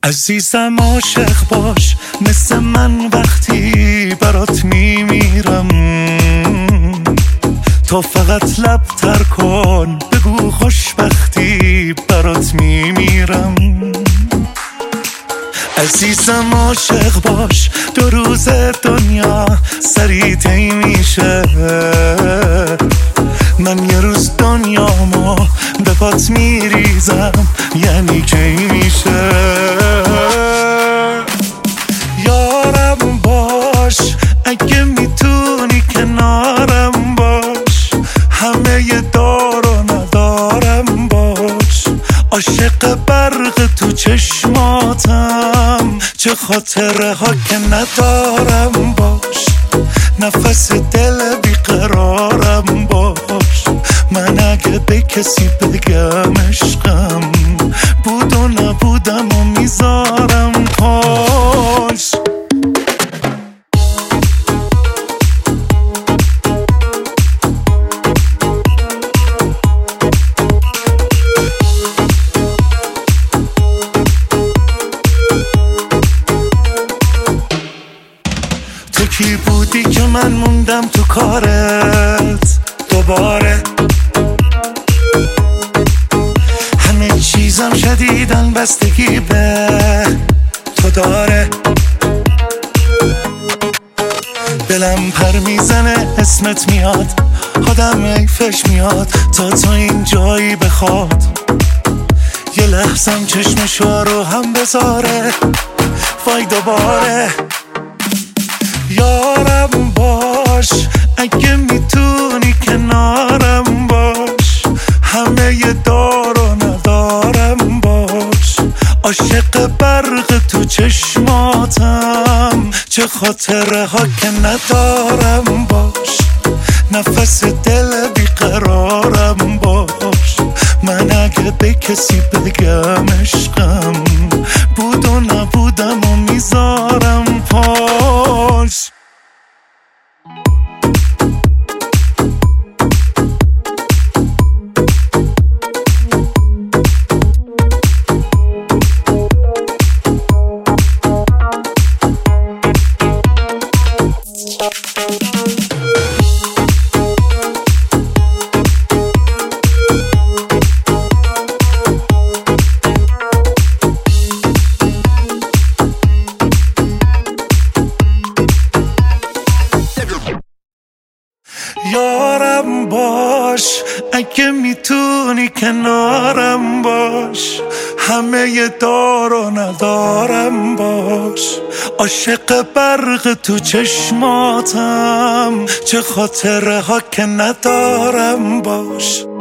عزیزم عاشق باش مثل من وقتی برات میمیرم، تو فقط لب تر کن بگو خوشبختی برات میمیرم. عزیزم عاشق باش 2 روز دنیا سریع طی میشه، من یه روز دنیامو به پات میریزم یعنی کی میشه. یارم باش اگه میتونی کنارم باش، همه ی دار و ندارم باش، عاشق برق تو چشماتم چه خاطره ها که ندارم باش، نفس دل بیقرارم باش، من اگه به کسی بگم عشقم بود و نبودم و میذارم پاش. تو کی بودی که من موندم تو کارت دوباره، همه چیزم شدیدن بستگی به تو داره، دلم پر میزنه اسمت میاد آدم ایفش میاد تا تو این جایی بخواد، یه لحظم چشمشو رو هم بذاره وای دوباره. یارم باش اگه میتونی کنارم باش، همه ی دار و ندارم باش، عاشق برق تو چشماتم چه خاطره ها که ندارم باش، نفس دل بیقرارم باش، من اگه به کسی بگم عشقم بود و نبودم و میذارم پاش. یارم باش اگه میتونی کنارم باش، همه ی دار و ندارم باش، عاشق برق تو چشماتم چه خاطره ها که ندارم باش.